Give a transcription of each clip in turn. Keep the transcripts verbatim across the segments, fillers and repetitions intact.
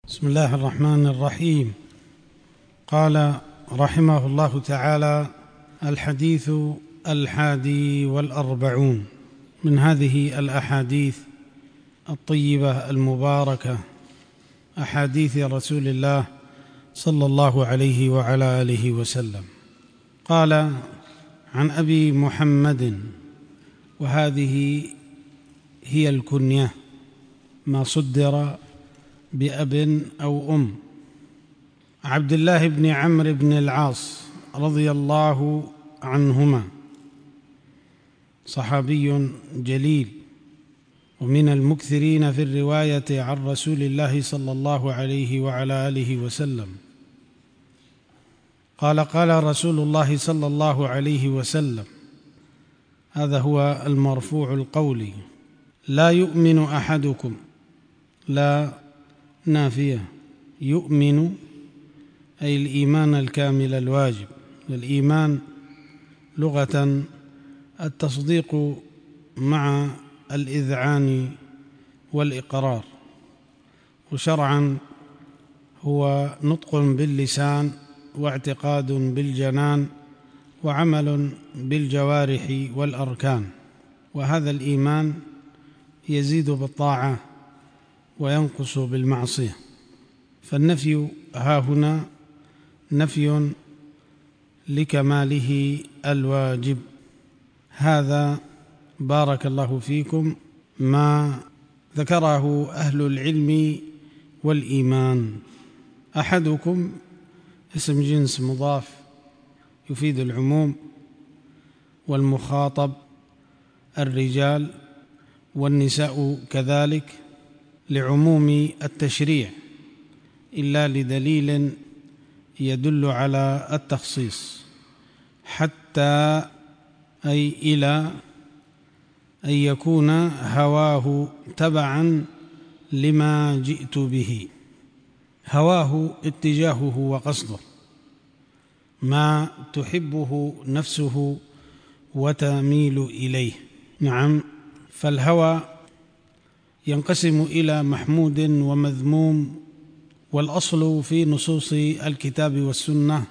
بسم الله الرحمن الرحيم. قال رحمه الله تعالى: الحديث الحادي والأربعون من هذه الأحاديث الطيبة المباركة، أحاديث رسول الله صلى الله عليه وعلى آله وسلم. قال: عن أبي محمد، وهذه هي الكنية، ما صدر بأب أو أم، عبد الله بن عمرو بن العاص رضي الله عنهما، صحابي جليل ومن المكثرين في الرواية عن رسول الله صلى الله عليه وعلى آله وسلم. قال: قال رسول الله صلى الله عليه وسلم، هذا هو المرفوع القولي: لا يؤمن أحدكم، لا نافية، يؤمن أي الإيمان الكامل الواجب. والإيمان لغة التصديق مع الإذعان والإقرار، وشرعا هو نطق باللسان واعتقاد بالجنان وعمل بالجوارح والأركان. وهذا الإيمان يزيد بالطاعة وينقص بالمعصية، فالنفي ها هنا نفي لكماله الواجب. هذا بارك الله فيكم ما ذكره أهل العلم والإيمان. أحدكم اسم جنس مضاف يفيد العموم، والمخاطب الرجال والنساء كذلك لعموم التشريع، إلا لدليل يدل على التخصيص. حتى أي إلى أن يكون هواه تبعا لما جئت به. هواه اتجاهه وقصده، ما تحبه نفسه وتميل إليه. نعم، فالهوى ينقسم إلى محمود ومذموم، والأصل في نصوص الكتاب والسنة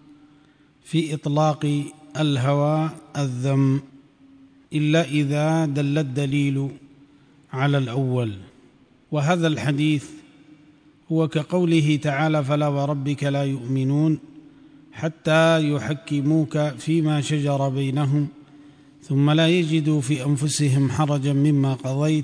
في إطلاق الهوى الذم، إلا إذا دل الدليل على الأول. وهذا الحديث هو كقوله تعالى: فلا وربك لا يؤمنون حتى يحكموك فيما شجر بينهم ثم لا يجدوا في أنفسهم حرجا مما قضيت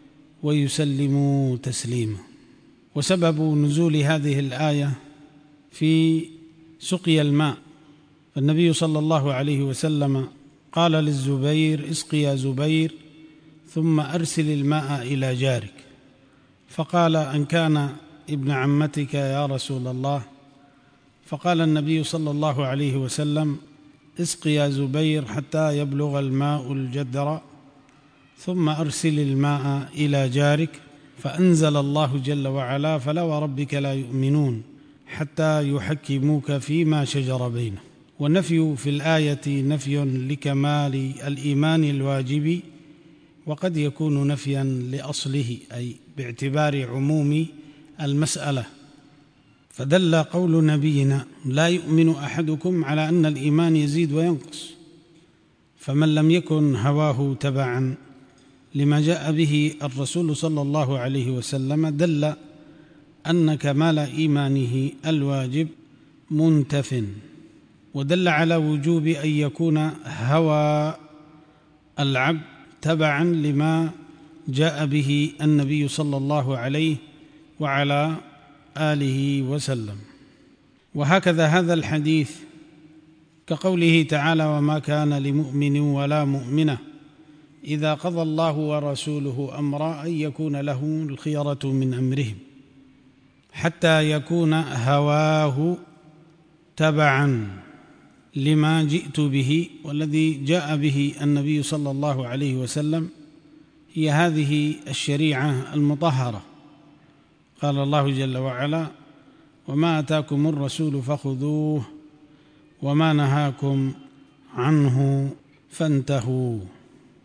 ويسلموا تسليما. وسبب نزول هذه الآية في سقي الماء، فالنبي صلى الله عليه وسلم قال للزبير: اسق يا زبير ثم أرسل الماء إلى جارك. فقال: أن كان ابن عمتك يا رسول الله؟ فقال النبي صلى الله عليه وسلم: اسق يا زبير حتى يبلغ الماء الجدر ثم أرسل الماء إلى جارك. فأنزل الله جل وعلا: فلا وربك لا يؤمنون حتى يحكموك فيما شجر بينهم. والنفي في الآية نفي لكمال الإيمان الواجب، وقد يكون نفيا لأصله، أي باعتبار عموم المسألة. فدل قول نبينا: لا يؤمن أحدكم على أن الإيمان يزيد وينقص، فمن لم يكن هواه تبعا لما جاء به الرسول صلى الله عليه وسلم دل أن كمال إيمانه الواجب منتف، ودل على وجوب أن يكون هوى العبد تبعا لما جاء به النبي صلى الله عليه وعلى آله وسلم. وهكذا هذا الحديث كقوله تعالى: وما كان لمؤمن ولا مؤمنة إذا قضى الله ورسوله أمرا أن يكون لهم الخيرة من أمرهم، حتى يكون هواه تبعا لما جئت به. والذي جاء به النبي صلى الله عليه وسلم هي هذه الشريعة المطهرة. قال الله جل وعلا: وما أتاكم الرسول فخذوه وما نهاكم عنه فانتهوا.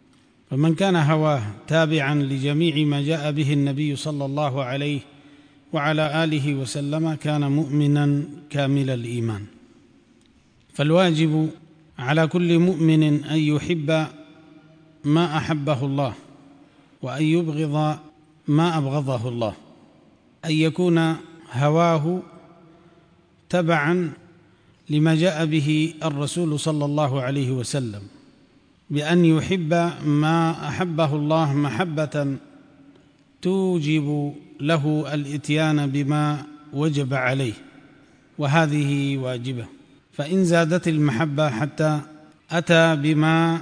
فمن كان هواه تابعا لجميع ما جاء به النبي صلى الله عليه وعلى آله وسلم كان مؤمنا كامل الإيمان. فالواجب على كل مؤمن أن يحب ما أحبه الله، وأن يبغض ما أبغضه الله، أن يكون هواه تبعا لما جاء به الرسول صلى الله عليه وسلم، بأن يحب ما أحبه الله محبة توجب له الإتيان بما وجب عليه، وهذه واجبة. فإن زادت المحبة حتى أتى بما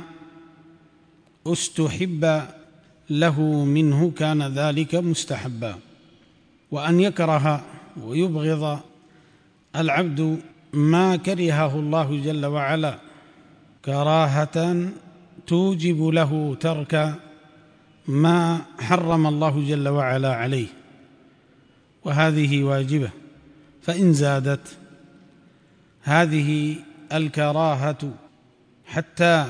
استحب له منه كان ذلك مستحبا. وأن يكره ويبغض العبد ما كرهه الله جل وعلا كراهة توجب له ترك ما حرم الله جل وعلا عليه، وهذه واجبة. فإن زادت هذه الكراهة حتى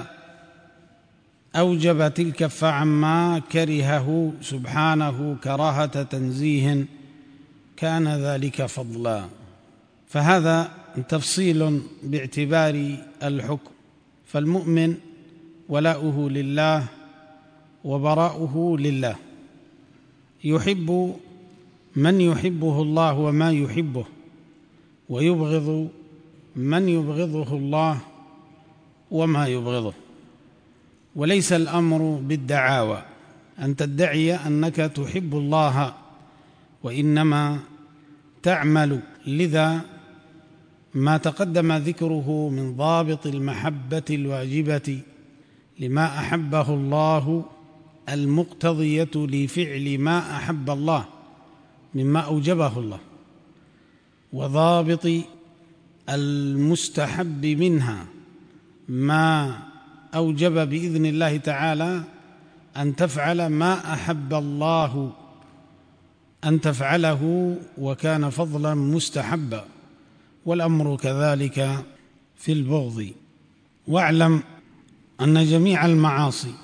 أوجب تلك فعما كرهه سبحانه كراهة تنزيه كان ذلك فضلا. فهذا تفصيل باعتبار الحكم. فالمؤمن ولاؤه لله وبراؤه لله، يحب من يحبه الله وما يحبه، ويبغض من يبغضه الله وما يبغضه. وليس الأمر بالدعاوى أن تدعي أنك تحب الله، وإنما تعمل. لذا ما تقدم ذكره من ضابط المحبة الواجبة لما أحبه الله المقتضية لفعل ما أحب الله مما أوجبه الله، وضابط المستحب منها ما أوجب بإذن الله تعالى أن تفعل ما أحب الله أن تفعله وكان فضلا مستحبا، والأمر كذلك في البغض. واعلم أن جميع المعاصي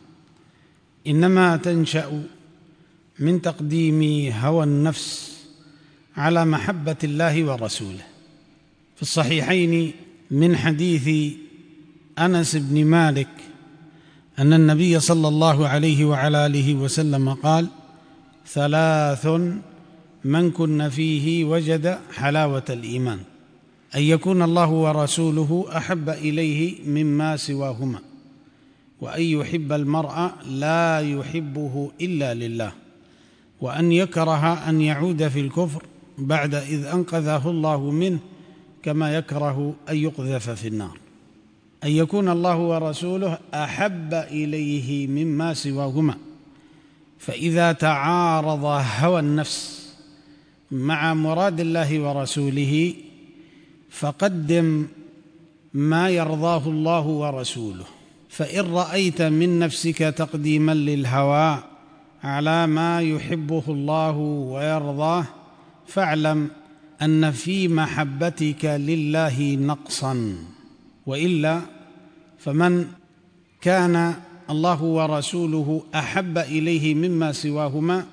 إنما تنشأ من تقديم هوى النفس على محبة الله ورسوله. في الصحيحين من حديث أنس بن مالك أن النبي صلى الله عليه وعلى آله وسلم قال: ثلاث من كن فيه وجد حلاوة الإيمان: أن يكون الله ورسوله أحب إليه مما سواهما، وأن يحب المرء لا يحبه إلا لله، وأن يكره أن يعود في الكفر بعد إذ أنقذه الله منه، كما يكره أن يقذف في النار. أن يكون الله ورسوله أحب إليه مما سواهما. فإذا تعارض هوى النفس مع مراد الله ورسوله فقدم ما يرضاه الله ورسوله. فإن رأيت من نفسك تقديما للهوى على ما يحبه الله ويرضاه فاعلم أن في محبتك لله نقصا، وإلا فمن كان الله ورسوله أحب إليه مما سواهما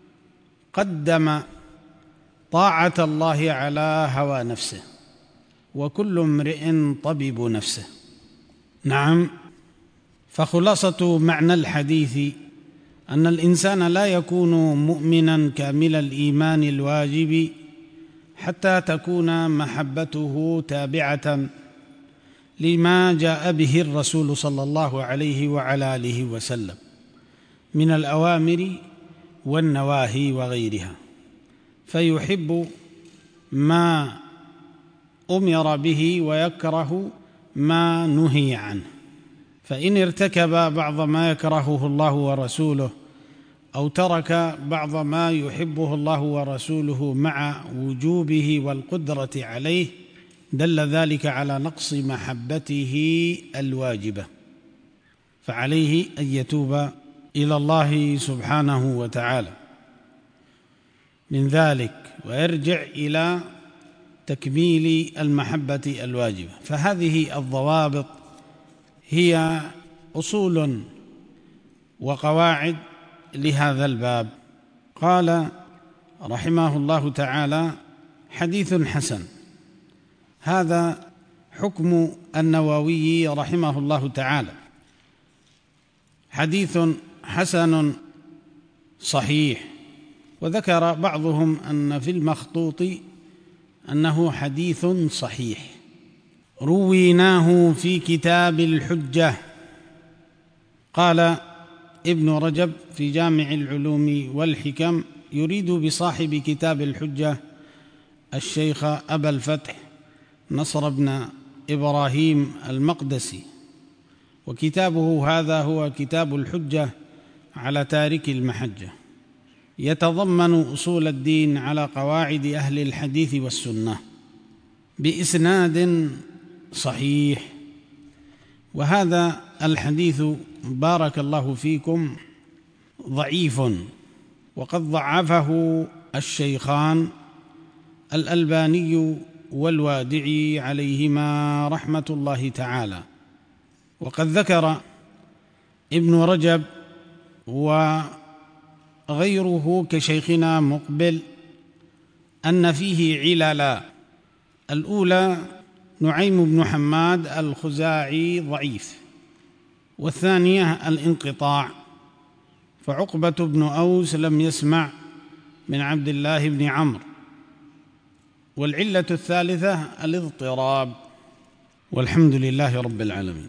قدم طاعة الله على هوى نفسه، وكل امرئ طبيب نفسه. نعم، فخلاصة معنى الحديث أن الإنسان لا يكون مؤمنا كامل الإيمان الواجب حتى تكون محبته تابعة لما جاء به الرسول صلى الله عليه وعلى آله وسلم من الأوامر والنواهي وغيرها، فيحب ما أمر به ويكره ما نهي عنه. فإن ارتكب بعض ما يكرهه الله ورسوله أو ترك بعض ما يحبه الله ورسوله مع وجوبه والقدرة عليه دل ذلك على نقص محبته الواجبة، فعليه أن يتوب إلى الله سبحانه وتعالى من ذلك ويرجع إلى تكميل المحبة الواجبة. فهذه الضوابط هي أصول وقواعد لهذا الباب. قال: رحمه الله تعالى حديث حسن. هذا حكم النووي رحمه الله تعالى، حديث حسن صحيح. وذكر بعضهم أن في المخطوط أنه حديث صحيح. رويناه في كتاب الحجة. قال ابن رجب في جامع العلوم والحكم: يريد بصاحب كتاب الحجة الشيخ أبا الفتح نصر بن إبراهيم المقدسي، وكتابه هذا هو كتاب الحجة على تارك المحجة، يتضمن أصول الدين على قواعد أهل الحديث والسنة بإسناد صحيح. وهذا الحديث بارك الله فيكم ضعيف، وقد ضعفه الشيخان الألباني والوادعي عليهما رحمة الله تعالى. وقد ذكر ابن رجب وغيره كشيخنا مقبل أن فيه عللا. الأولى نعيم بن حماد الخزاعي ضعيف، والثانية الانقطاع، فعقبة بن أوس لم يسمع من عبد الله بن عمرو، والعلة الثالثة الاضطراب. والحمد لله رب العالمين.